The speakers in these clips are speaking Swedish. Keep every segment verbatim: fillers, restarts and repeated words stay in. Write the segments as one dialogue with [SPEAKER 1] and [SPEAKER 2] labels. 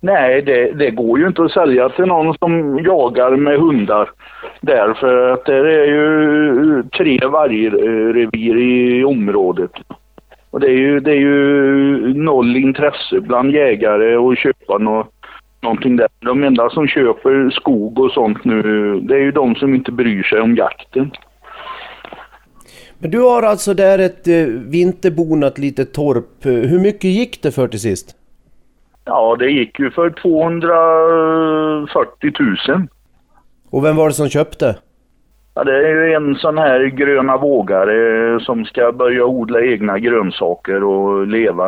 [SPEAKER 1] Nej, det, det går ju inte att sälja till någon som jagar med hundar. Därför att det är ju tre vargrevir i området. Och det är ju, det är ju noll intresse bland jägare att köpa nå, någonting där. De enda som köper skog och sånt nu, det är ju de som inte bryr sig om jakten.
[SPEAKER 2] Men du har alltså där ett eh, vinterbonat litet torp. Hur mycket gick det för till sist?
[SPEAKER 1] Ja, det gick ju för tvåhundrafyrtio tusen.
[SPEAKER 2] Och vem var det som köpte?
[SPEAKER 1] Ja, det är ju en sån här gröna vågare som ska börja odla egna grönsaker och leva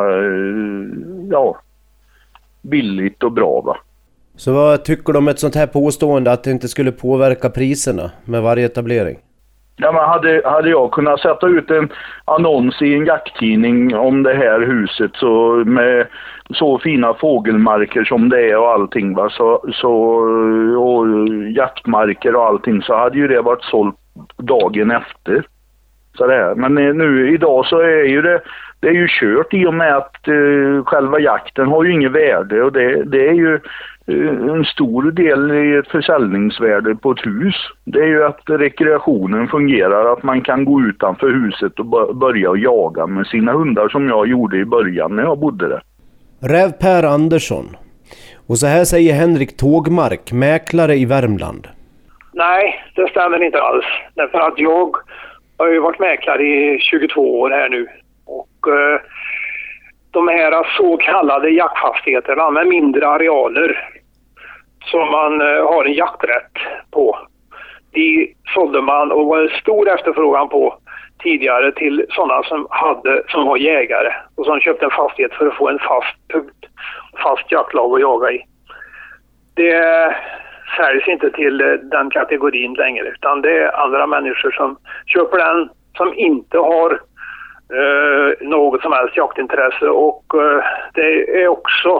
[SPEAKER 1] ja, billigt och bra, va.
[SPEAKER 2] Så vad tycker du om ett sånt här påstående att det inte skulle påverka priserna med varje etablering?
[SPEAKER 1] Ja, men hade, hade jag kunnat sätta ut en annons i en jakttidning om det här huset så med så fina fågelmarker som det är och allting, va, så, så, och jaktmarker och allting, så hade ju det varit sålt dagen efter. Så det är. Men nu idag så är ju det, det är ju kört i och med att uh, själva jakten har ju inget värde, och det, det är ju en stor del i ett försäljningsvärde på ett hus. Det är ju att rekreationen fungerar, att man kan gå utanför huset och börja jaga med sina hundar som jag gjorde i början när jag bodde där.
[SPEAKER 2] Räv Per Andersson. Och så här säger Henrik Tågmark, mäklare i Värmland.
[SPEAKER 3] Nej, det stämmer inte alls. Därför att jag har ju varit mäklare i tjugotvå år här nu. Och eh, de här så kallade jaktfastigheterna med mindre arealer som man eh, har en jakträtt på, de sålde man och var en stor efterfrågan på tidigare till sådana som hade som var jägare och som köpte en fastighet för att få en fast punkt, fast jaktlag att jaga i. Det säljs inte till den kategorin längre, utan det är andra människor som köper den som inte har eh, något som helst jaktintresse, och eh, det är också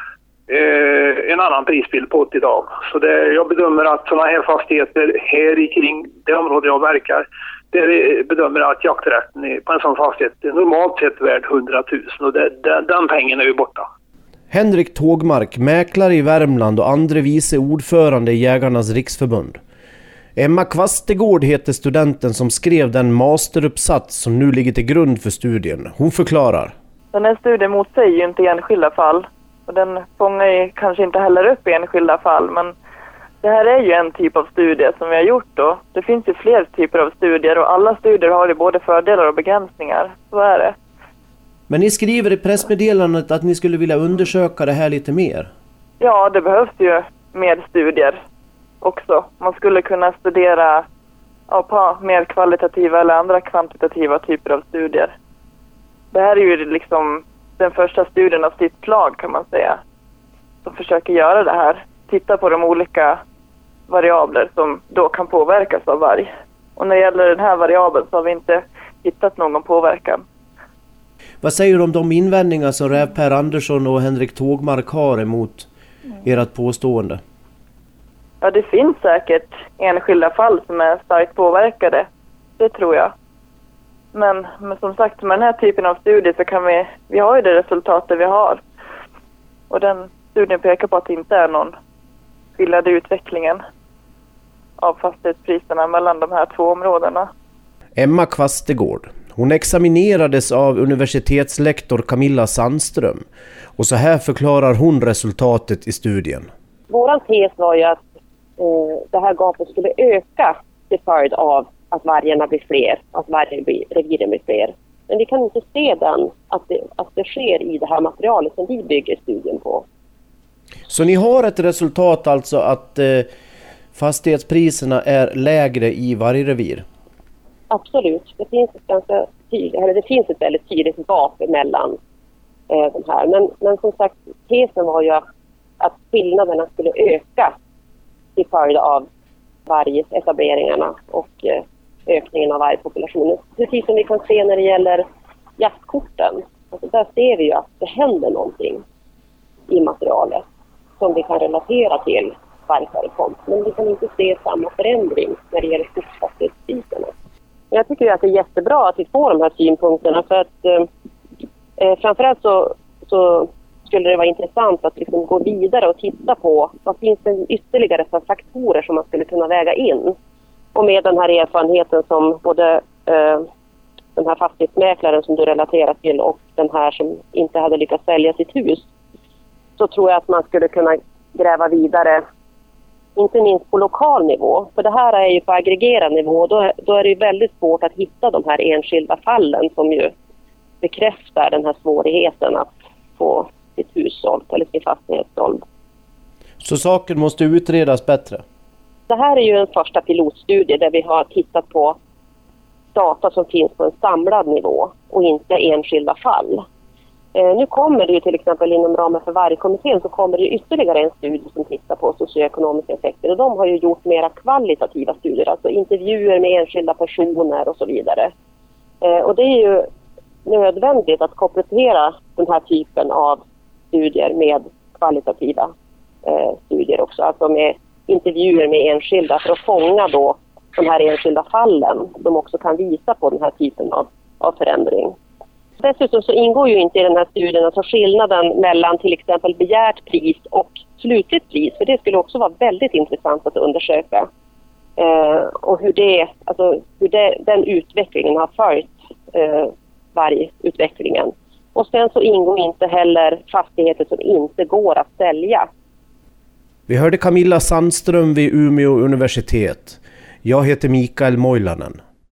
[SPEAKER 3] eh, en annan prisbild på det idag. Så det, jag bedömer att sådana här fastigheter här i kring det område jag verkar, det bedömer att jakträtten på en sån fastighet är normalt sett värd hundratusen, och det, det, den pengen är ju borta.
[SPEAKER 2] Henrik Tågmark, mäklare i Värmland och andre vice ordförande i Jägarnas riksförbund. Emma Kvastegård heter studenten som skrev den masteruppsats som nu ligger till grund för studien. Hon förklarar.
[SPEAKER 4] Den här studien motsäger ju inte enskilda fall, och den fångar ju kanske inte heller upp enskilda fall, men det här är ju en typ av studie som vi har gjort då. Det finns ju fler typer av studier, och alla studier har ju både fördelar och begränsningar. Så är det.
[SPEAKER 2] Men ni skriver i pressmeddelandet att ni skulle vilja undersöka det här lite mer.
[SPEAKER 4] Ja, det behövs ju mer studier också. Man skulle kunna studera ja, på mer kvalitativa eller andra kvantitativa typer av studier. Det här är ju liksom den första studien av sitt slag, kan man säga, som försöker göra det här. Titta på de olika variabler som då kan påverkas av varg. Och när det gäller den här variabeln så har vi inte hittat någon påverkan.
[SPEAKER 2] Vad säger du om de invändningar som Räv Per Andersson och Henrik Tågmark har emot ert påstående?
[SPEAKER 4] Ja, det finns säkert enskilda fall som är starkt påverkade. Det tror jag. Men, men som sagt, med den här typen av studier så kan vi, vi har ju det resultatet vi har. Och den studien pekar på att det inte är någon skillnad i utvecklingen av fastighetspriserna mellan de här två områdena.
[SPEAKER 2] Emma Kvastegård. Hon examinerades av universitetslektor Camilla Sandström. Och så här förklarar hon resultatet i studien.
[SPEAKER 5] Våran tes var ju att eh, det här gapet skulle öka till följd av att vargarna blir fler, att vargreviren blir fler. Men vi kan inte se den, att det, att det sker i det här materialet som vi bygger studien på.
[SPEAKER 2] Så ni har ett resultat alltså att eh, fastighetspriserna är lägre i vargrevir?
[SPEAKER 5] Absolut. Det finns ett ganska tydligt, eller det finns ett väldigt tydligt gap mellan eh, de här. Men, men som sagt, tesen var ju att, att skillnaderna skulle öka till följd av vargetableringarna och eh, ökningen av vargpopulationen. Precis som vi kan se när det gäller jaktkorten. Alltså där ser vi ju att det händer någonting i materialet som vi kan relatera till vargförekomst. Men vi kan inte se samma förändring när det gäller skogsfastighetspriserna. Jag tycker att det är jättebra att vi får de här synpunkterna, för att eh, framförallt så, så skulle det vara intressant att liksom gå vidare och titta på vad finns det ytterligare för faktorer som man skulle kunna väga in. Och med den här erfarenheten som både eh, den här fastighetsmäklaren som du relaterar till och den här som inte hade lyckats sälja sitt hus, så tror jag att man skulle kunna gräva vidare, inte minst på lokal nivå. För det här är ju på aggregerad nivå. Då, då är det ju väldigt svårt att hitta de här enskilda fallen som ju bekräftar den här svårigheten att få sitt hus sålt eller sin fastighet såld.
[SPEAKER 2] Så saken måste utredas bättre?
[SPEAKER 5] Det här är ju en första pilotstudie där vi har tittat på data som finns på en samlad nivå och inte enskilda fall. Eh, nu kommer det ju till exempel inom ramen för Vargkommittén så kommer det ytterligare en studie som tittar på socioekonomiska effekter, och de har ju gjort mera kvalitativa studier, alltså intervjuer med enskilda personer och så vidare. Eh, och det är ju nödvändigt att komplettera den här typen av studier med kvalitativa eh, studier också, alltså med intervjuer med enskilda för att fånga då de här enskilda fallen som också kan visa på den här typen av, av förändring. Dessutom så ingår ju inte i den här studien alltså skillnaden mellan till exempel begärt pris och slutligt pris, för det skulle också vara väldigt intressant att undersöka. Eh, och hur, det, alltså, hur det, den utvecklingen har följt eh, vargutvecklingen. Och sen så ingår inte heller fastigheter som inte går att sälja.
[SPEAKER 2] Vi hörde Camilla Sandström vid Umeå universitet. Jag heter Mikael Moilanen.